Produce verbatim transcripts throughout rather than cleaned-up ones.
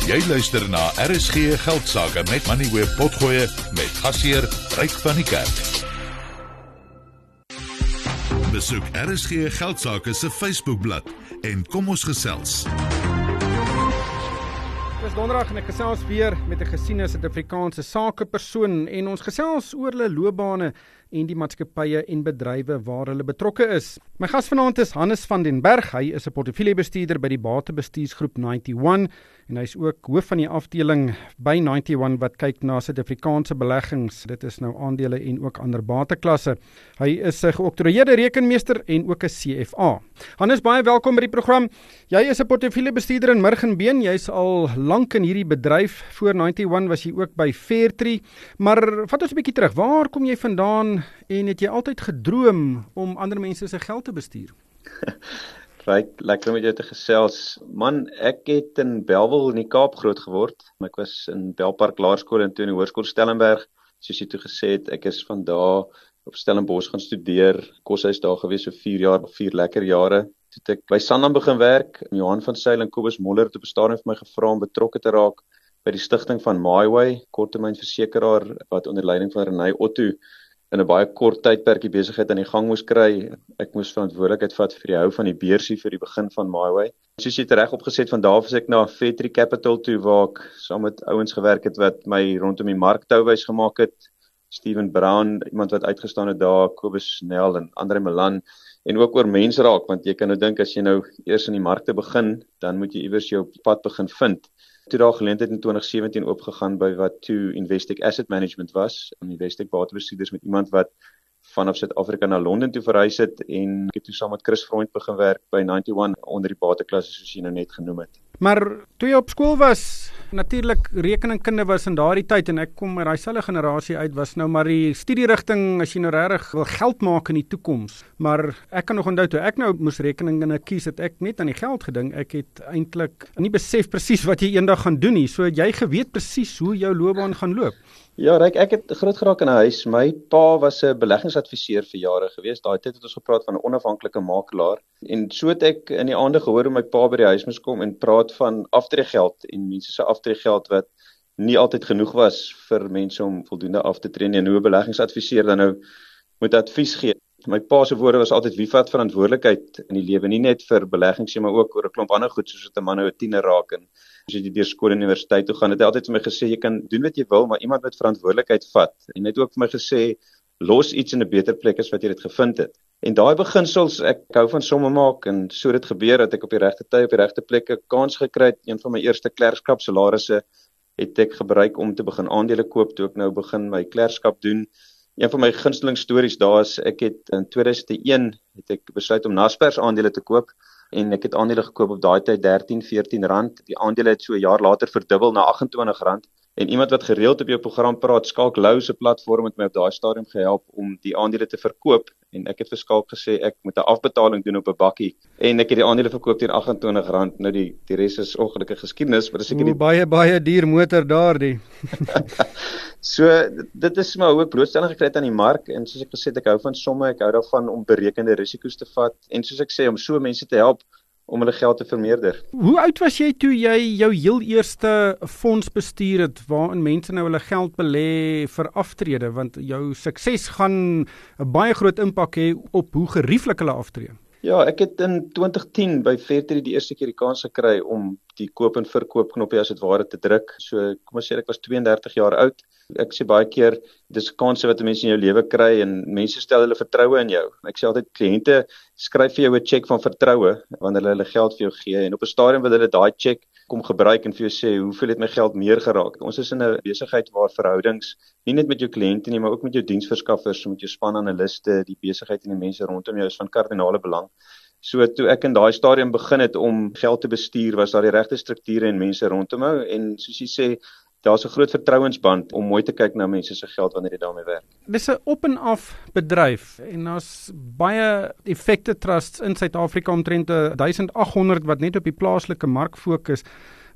Jy luister na R S G Geldsaake met Moneyweb Potgoe met gasheer Ryk van die Kerk. Besoek R S G Geldsaake se Facebookblad en kom ons gesels. Dis donderdag en ek gesels weer met 'n gesiene Suid-Afrikaanse sakepersoon en ons gesels oor hulle loopbane en die maatskappye en bedrywe waar hulle betrokke is. My gas vanaand is Hannes van den Berg. Hy is 'n portefeuljebestuurder by die Batebestuursgroep ninety one en hy is ook hoof van die afdeling by ninety one wat kyk na Suid-Afrikaanse beleggings. Dit is nou aandele en ook ander bateklasse. Hy is 'n geoktroeëerde rekenmeester en ook 'n C F A. Hannes, baie welkom by die program. Jy is 'n portefeuljebestuurder in Murgenbeen. Jy's al lank in hierdie bedryf. Voor ninety one was jy ook by Fairtree. Maar vat ons 'n bietjie terug. Waar kom jy vandaan en het jy altyd gedroom om ander mense se geld te bestuur? Ryk, lekker om met jou te gesels. Man, ek het in Bellville in die Kaap groot geword. Ek was in Belpark Laerskool en toe in die Hoërskool Stellenberg. Soos jy toe gesê het, ek is van daar op Stellenbosch gaan studeer. Koshuis daar gewees so vier jaar, vier lekker jare. Toe het ek by Sanlam begin werk. Johan van Zyl en Kobus Moller het op 'n stadium vir my gevra om betrokke te raak by die stigting van MyWay, korttermynversekeraar wat onder leiding van Renay Otto in 'n baie kort tydperk die besigheid aan die gang moes kry. Ek moes verantwoordelikheid vat vir die hou van die beursie vir die begin van MyWay. Soos jy dit reg opgeset, van daar af is ek na Fairtree Capital toe waar ek saam met ouens gewerk het wat my rondom die mark touwys gemaak het. Steven Brown, iemand wat uitgestaan het daar, Kobus Snell en Andre Milan, en ook oor mense raak, want jy kan nou dink as jy nou eers in die markte begin, dan moet jy iewers jou pad begin vind. Toe daar geleentheid in twenty seventeen opgegaan by wat toe Investec Asset Management was, en Investec batebestuurders met iemand wat vanaf Suid-Afrika na Londen toe verhuis het, en ek het toe saam met Chris Freund begin werk by ninety one onder die bateklasse soos jy nou net genoem het. Maar toe jy op skool was, natuurlik rekeningkunde was in daardie tyd en ek kom uit daai selfde generasie uit, was nou maar die studierigting as jy nou regtig wil geld maak in die toekoms. Maar ek kan nog onthou toe ek nou moes rekeningkunde kies, het ek net aan die geld gedink. Ek het eintlik nie besef presies wat jy eendag gaan doen nie. So jy geweet presies hoe jou loopbaan gaan loop. Ja, Ryk, ek het groot geraak in 'n huis. My pa was 'n beleggingsadviseur vir jare gewees. Daai tyd het ons gepraat van 'n onafhanklike makelaar. En so het ek in die aande gehoor hoe my pa by die huis moes kom en praat van aftreegeld en mense se aftreegeld wat nie altyd genoeg was vir mense om voldoende af te tree nie, en hoe 'n beleggingsadviseur dan nou moet advies gee. My pa se woorde was altyd: wie vat verantwoordelikheid in die lewe, nie net vir beleggings nie, maar ook oor 'n klomp ander goed, soos 'n man nou 'n tiener raak en as jy deur skool en universiteit toe gaan. Het hy altyd vir my gesê, jy kan doen wat jy wil, maar iemand moet verantwoordelikheid vat. En hy het ook vir my gesê, los iets in 'n beter plek as wat jy dit gevind het. En daai beginsels, ek hou van somme maak, en so dit gebeur dat ek op die regte tyd op die regte plek 'n kans gekry het. Een van my eerste klerkskap salarisse het ek gebruik om te begin aandele koop toe ek nou begin my klerkskap doen. Een van my gunsteling stories daar is, ek het in two thousand one het ek besluit om Naspers aandele te koop, en ek het aandele gekoop op daai tyd thirteen, fourteen rand. Die aandele het so 'n jaar later verdubbel na twenty-eight rand. En iemand wat gereeld op jou program praat, Skalk Lou se platform, het my op daai stadium gehelp om die aandele te verkoop. En ek het vir Skalk gesê ek moet 'n afbetaling doen op 'n bakkie. En ek het die aandele verkoop teen twenty-eight rand. Nou die die res is ongelukkige geskiedenis, maar dis seker die baie baie duur motor daardie. So dit is maar hoe ek blootstelling gekry het aan die mark, en soos ek gesê het, ek hou van somme, ek hou daarvan om berekende risiko's te vat, en soos ek sê, om so mense te help om hulle geld te vermeerder. Hoe oud was jy toe jy jou heel eerste fonds bestuur het, waarin mense nou hulle geld belê vir aftrede, want jou sukses gaan 'n baie groot impak hê op hoe gerieflik hulle aftree? Ja, ek het in twenty ten by Fairtree die eerste keer die kans gekry om die koop en verkoop knoppie as dit ware te druk. So kom ons sê ek was thirty-two jaar oud. Ek sê baie keer, dis kanse wat mense in jou lewe kry, en mense stel hulle vertroue in jou. Ek sê altyd, kliënte skryf vir jou 'n cheque van vertroue wanneer hulle hulle geld vir jou gee, en op 'n stadium wil hulle daai cheque kom gebruik en vir jou sê, hoeveel het my geld meer geraak? Ons is in 'n besigheid waar verhoudings, nie net met jou kliënte nie, maar ook met jou diensverskaffers, met jou span analiste, die besigheid en die mense rondom jou is van kardinale belang. So toe ek in daai stadium begin het om geld te bestuur, was daar die regte strukture en mense rondom hou, en soos jy sê, daar's 'n groot vertrouensband om mooi te kyk na mense se geld wanneer jy daarmee werk. Dis 'n op en af bedryf, en daar's baie effekte trusts in Suid-Afrika, omtrent eighteen hundred wat net op die plaaslike mark fokus.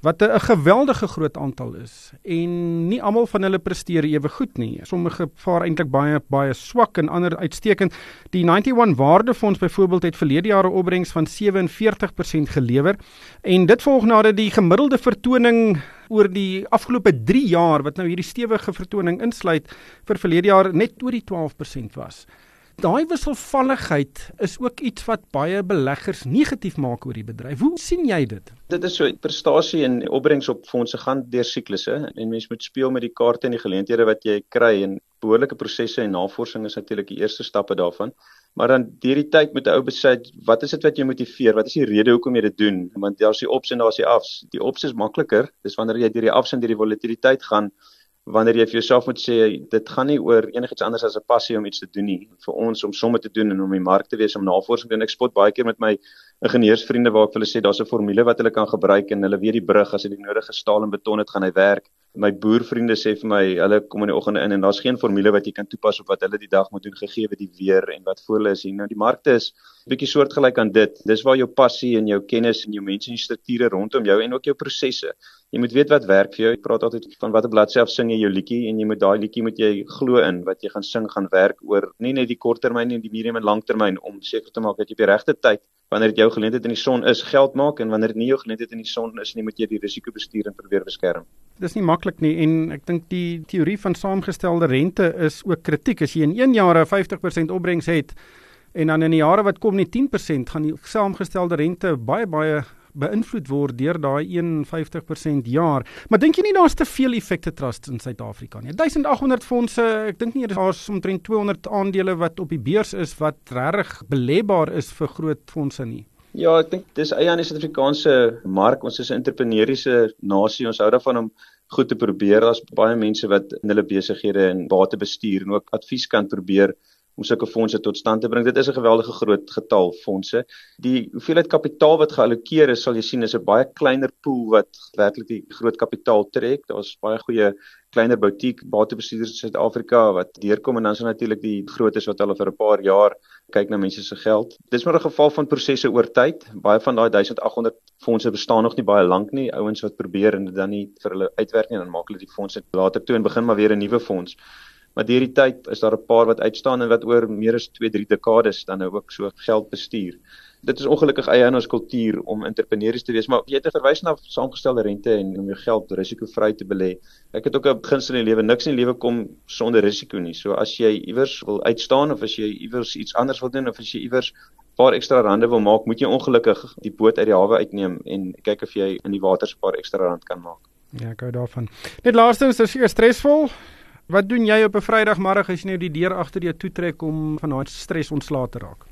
wat 'n geweldige groot aantal is en nie almal van hulle presteer ewe goed nie. Sommige vaar eintlik baie baie swak en ander uitstekend. Die ninety-one Waardefonds byvoorbeeld het verlede jaar 'n opbrengs van sewe en veertig persent gelewer en dit volg nadat die gemiddelde vertoning oor die afgelope drie jaar wat nou hierdie stewige vertoning insluit vir verlede jaar net oor die twaalf persent was. Daai wisselvalligheid is ook iets wat baie beleggers negatief maak oor die bedryf. Hoe sien jy dit? Dit is so, prestasie en opbrengs op fondse gaan deur siklusse en mens moet speel met die kaarte en die geleenthede wat jy kry en behoorlike prosesse en navorsing is natuurlik die eerste stappe daarvan. Maar dan deur die tyd moet 'n ou besluit, wat is dit wat jou motiveer? Wat is die rede hoekom jy dit doen? Want daar's die ups en daar's die afs. Die ups is makliker, dis wanneer jy deur die afs en deur die volatiliteit gaan, wanneer jy vir jouself moet sê, dit gaan nie oor enigiets anders as 'n passie om iets te doen nie. Vir ons om somme te doen en om die mark te wees, om navorsing te doen. Ek spot baie keer met my ingenieursvriende waar ek vir hulle sê, daar's 'n formule wat hulle kan gebruik en hulle weet die brug, as hy die nodige staal en beton het, gaan hy werk. My boervriende sê vir my, hulle kom in die oggende in en daar's geen formule wat jy kan toepas op wat hulle die dag moet doen, gegee die weer en wat voor hulle is hier. Nou die markte is 'n bietjie soortgelyk aan dit. Dis waar jou passie en jou kennis en jou mense en strukture rondom jou en ook jou prosesse. Jy moet weet wat werk vir jou. Ek praat altyd van watter bladsy af sing jy jou liedjie en jy moet daai liedjie moet jy glo in wat jy gaan sing gaan werk oor nie net die korttermyn nie, die medium en langtermyn om seker te maak dat jy op die regte tyd wanneer dit jou geleentheid in die son is geld maak en wanneer dit nie jou geleentheid in die son is nie, moet jy die risiko bestuur en probeer beskerm. Dis nie maklik nie en ek dink die teorie van saamgestelde rente is ook kritiek. As jy in een jaar 'n vyftig persent opbrengs het en dan in die jare wat kom nie tien persent, gaan die saamgestelde rente baie baie beïnvloed word deur daai vyftig persent jaar. Maar dink jy nie daar's te veel effekte trusts in Suid-Afrika nie? agt honderd fondse, ek dink nie daar's omtrent tweehonderd aandele wat op die beurs is wat regtig beleefbaar is vir groot fondse nie. Ja, ek dink dis eie aan die Suid-Afrikaanse mark. Ons is 'n entrepreneuriese nasie. Ons hou daarvan om goed te probeer. Daar's baie mense wat in hulle besighede en bate bestuur en ook advies kan probeer om sulke fondse tot stand te bring. Dit is 'n geweldige groot getal fondse. Die hoeveelheid kapitaal wat geallokeer is, sal jy sien, is 'n baie kleiner pool wat werklik die groot kapitaal trek. Daar's baie goeie kleiner boutique batebestuurders in Suid-Afrika wat deurkom en dan is natuurlik die grootes wat hulle vir 'n paar jaar kyk na mense se geld. Dis maar 'n geval van prosesse oor tyd. Baie van daai agt honderd fondse bestaan nog nie baie lank nie. Ouens wat probeer en dit dan nie vir hulle uitwerk nie, dan maak hulle die fondse later toe en begin maar weer 'n nuwe fonds. Maar deur die tyd is daar 'n paar wat uitstaan en wat oor meer as twee, drie dekades dan nou ook so geld bestuur. Dit is ongelukkig eie aan ons kultuur om entrepreneurs te wees, maar jy het verwys na saamgestelde rente en om jou geld risikoevry te belê. Ek het ook 'n beginsel in die lewe, niks in die lewe kom sonder risiko nie. So as jy iewers wil uitstaan of as jy iewers iets anders wil doen of as jy iewers 'n paar ekstra rande wil maak, moet jy ongelukkig die boot uit die hawe uitneem en kyk of jy in die water 'n paar ekstra rand kan maak. Ja, ek hou daarvan. Net laastens, is seker stresvol. Wat doen jy op 'n Vrydagmiddag as jy nou die deur agter jou toetrek om van daai stres ontslae te raak?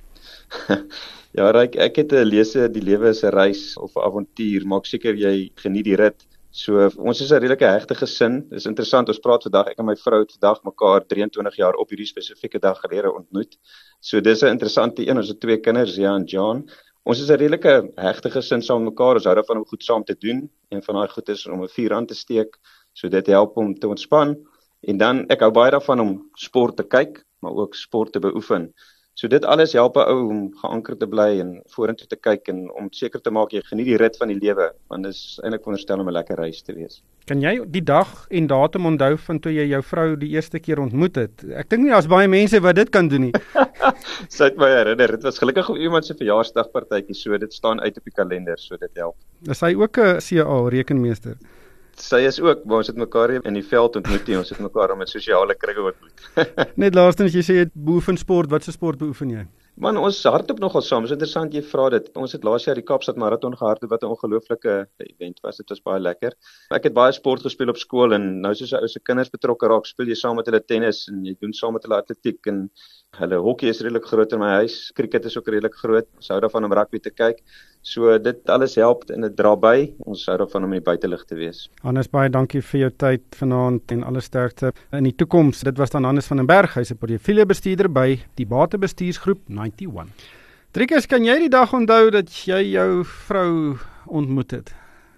Ja, Ryk, ek het 'n lese, die lewe is 'n reis of 'n avontuur, maak seker jy geniet die rit. So ons is 'n redelike hegte gesin. Dis interessant, ons praat vandag, ek en my vrou het vandag mekaar drieëntwintig jaar op hierdie spesifieke dag gelede ontmoet. So dis 'n interessante een, ons het twee kinders, ja en John. Ons is 'n redelike hegte gesin saam met mekaar. Ons hou daarvan om goed saam te doen. Een van daai goed is om 'n vuur aan te steek. So dit help om te ontspan. En dan, ek hou baie daarvan om sport te kyk, maar ook sport te beoefen. So dit alles help 'n ou om geanker te bly en vorentoe te kyk en om seker te maak jy geniet die rit van die lewe, want dit is eintlik veronderstel om 'n lekker reis te wees. Kan jy die dag en datum onthou van toe jy jou vrou die eerste keer ontmoet het? Ek dink nie daar's baie mense wat dit kan doen nie. Sy het my herinner, dit was gelukkig op iemand se verjaarsdagpartytjie, so dit staan uit op die kalender, so dit help. Is hy ook 'n C A rekenmeester? Sy is ook, maar ons het mekaar in die veld ontmoet nie, ons het mekaar met sosiale kringe ontmoet. Net laastens, jy sê jy beoefen sport, wat se sport beoefen jy? Man, ons hardloop nogal saam, is interessant jy vra dit. Ons het laas jaar die Kaapstad Marathon gehardloop wat 'n ongelooflike event was, dit was baie lekker. Ek het baie sport gespeel op skool en nou soos 'n ou se kinders betrokke raak, speel jy saam met hulle tennis en jy doen saam met hulle atletiek en hulle hokkie is redelik groot in my huis, cricket is ook redelik groot, ons hou daarvan om rugby te kyk. So dit alles help en dit dra by. Ons hou daarvan om in die buitelug te wees. Hannes, baie dankie vir jou tyd vanaand en alle sterkte in die toekoms. Dit was dan Hannes van den Berg, hy's 'n portefeuljebestuurder by die Batebestuursgroep ninety-one. Driekus, kan jy die dag onthou dat jy jou vrou ontmoet het?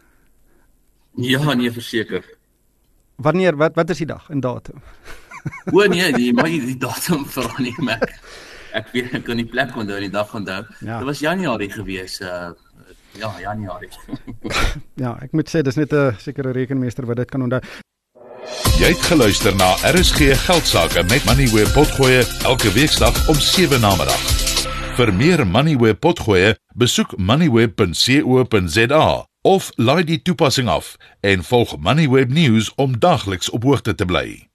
Ja, nee, verseker. Wanneer, wat, wat is die dag en datum? O nee, die, maar die datum vra nie, maar ek weet ek kan die plek onthou, die dag onthou. Ja. Dit was Januarie gewees, uh, Ja, Januarie. Ja, ek moet sê dis net 'n sekere rekenmeester wat dit kan onthou. Jy het geluister na R S G Geldsaake met Moneyweb Potgoe elke weeksdag om sewe namiddag. Vir meer Moneyweb Potgoe, besoek moneyweb punt co punt za of laai die toepassing af en volg Moneyweb News om dagliks op hoogte te bly.